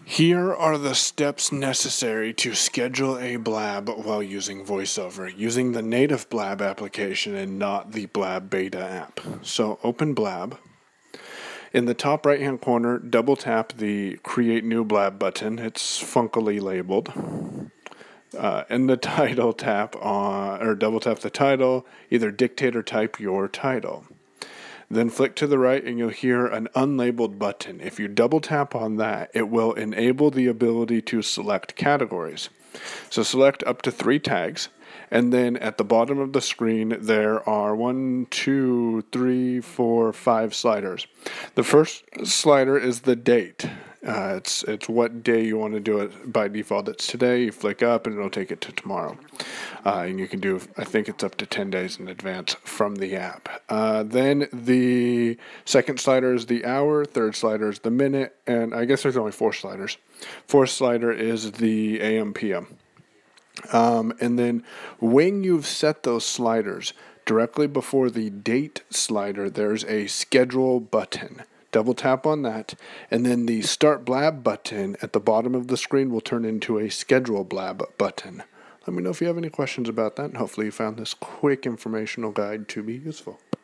Here are the steps necessary to schedule a Blab while using VoiceOver, using the native Blab application and not the Blab beta app. So open Blab. In the top right hand corner, double tap the Create New Blab button. It's funkily labeled. In the title, double tap the title, either dictate or type your title. Then flick to the right and you'll hear an unlabeled button. If you double tap on that, it will enable the ability to select categories. So select up to 3 tags, and then at the bottom of the screen there are 5 sliders. The first slider is the date. It's what day you want to do it. By default, it's today. You flick up and it'll take it to tomorrow. And you can do, I think it's up to 10 days in advance from the app. Then the second slider is the hour, third slider is the minute, and I guess there's only 4 sliders. Fourth slider is the AM PM. And then when you've set those sliders, directly before the date slider, there's a schedule button. Double tap on that, and then the Start Blab button at the bottom of the screen will turn into a Schedule Blab button. Let me know if you have any questions about that, and hopefully you found this quick informational guide to be useful.